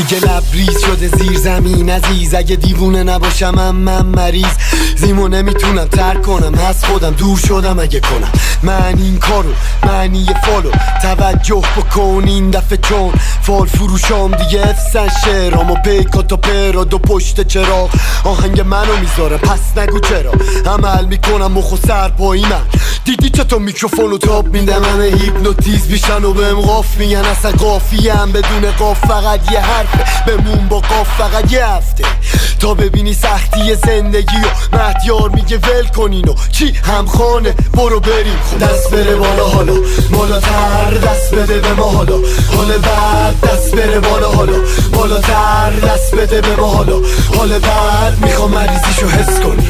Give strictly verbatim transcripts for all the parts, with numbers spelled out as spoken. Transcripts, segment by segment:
دیگه لبریز شده زیر زمین عزیز. اگه دیوونه نباشم من, من مریض زیمو نمیتونم ترک کنم، از خودم دور شدم اگه کنم من این کارو. معنی فالو توجه بکن این دفعه چون فال فروشام دیگه افسن شعرام و پیکا تا پرا دو پشت چراغ آهنگ منو میذاره پس نگو چرا. عمل میکنم مخ و سر پایی من دیدی چطور میکروفونو تاب میدم همه هیپنوتیز بیشن و بهم قاف میگن اصلا قافیه هم بدون قاف فقط یه حرفه بمون با قاف فقط یه هفته تا ببینی سختی زندگی و مهدیار میگه ول کنینو چی همخانه برو بریم خود دست بره بالا حالا بالاتر دست بده به ما حالا حال بعد دست بره بالا حالا بالاتر دست بده به ما حالا حال بعد میخوام مریضیشو حس کنی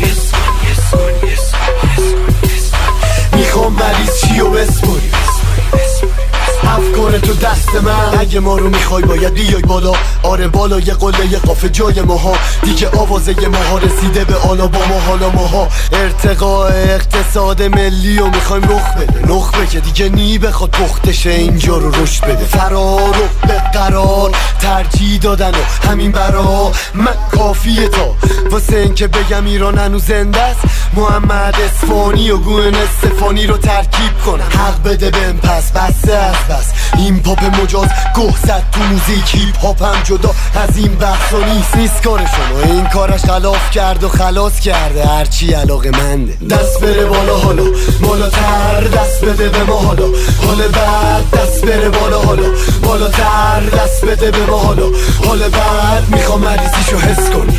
میخوام مریض چیو بسپوری افکار تو دست من اگه ما رو میخوای باید بیای بالا آره بالا یه قله یه قافه جای ماها دیگه آوازه ماها رسیده به آلا با ما حالا ماها ارتقاء اقتصاد ملی و میخوایم رخ بده نخبه که دیگه نی بخواد پختشه اینجا رو رشد بده فرار و به قرار ترجیح دادن و همین برا من کافیه تا واسه این که بگم ایران هنوز زنده است محمد اصفهانی و گوهن استفانی رو ترکیب کنم حق بده بهم پس بسته است بس این پاپ مجاز گوه زد تو موزیک هیپ هاپ هم جدا از این بحثا نیست نیست کارشون و این کارش خلاف کرد و خلاص کرده هرچی علاقه منده دست بره بالا حالا بالاتر دست بده به ما حالا حال بعد دست بره بالا حالا بالاتر دست بده به ما حالا حال بعد میخوام مریضیشو حس کنی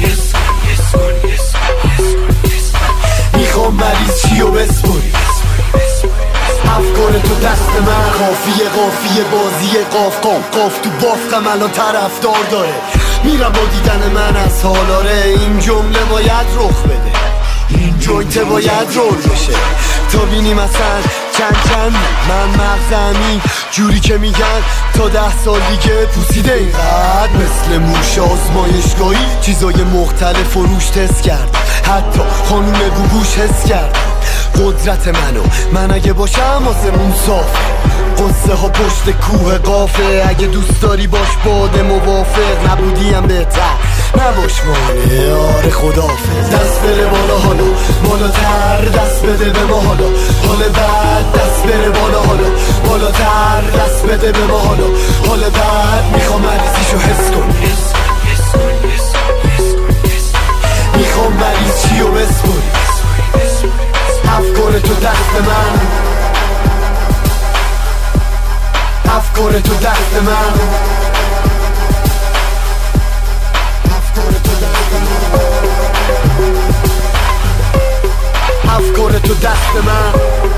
میخوام مریض چیو بسپوری افکار تو دست من قافیه قافیه بازی قاف قاف قاف تو بافتم الان طرفدار داره میرم با دیدن من از حالاره این جمله باید رخ بده این جویت باید رول بشه تا بینیم اصلا چند چند من مغزمی جوری که میگن تا ده سال دیگه پوسیده اینقدر مثل موش آزمایشگاهی چیزای مختلف و روش تست کرد حتی خانوم گوگوش حس کرد قدرت منو من اگه باشم آسمون صافه قصه ها پشت کوه قافه اگه دوست داری باش باده موافق نبودیم بهتر نباش مانه آره خدافظ دست بره بالا حالا بالاتر دست بده به ما حالا حال بعد دست بره بالا حالا بالاتر دست بده به ما حالا حال بعد میخوام مریضیشو حس کنی میخوام مریض چیو بسپوری افکار تو دست من افکار تو دست من افکار تو دست من افکار تو دست من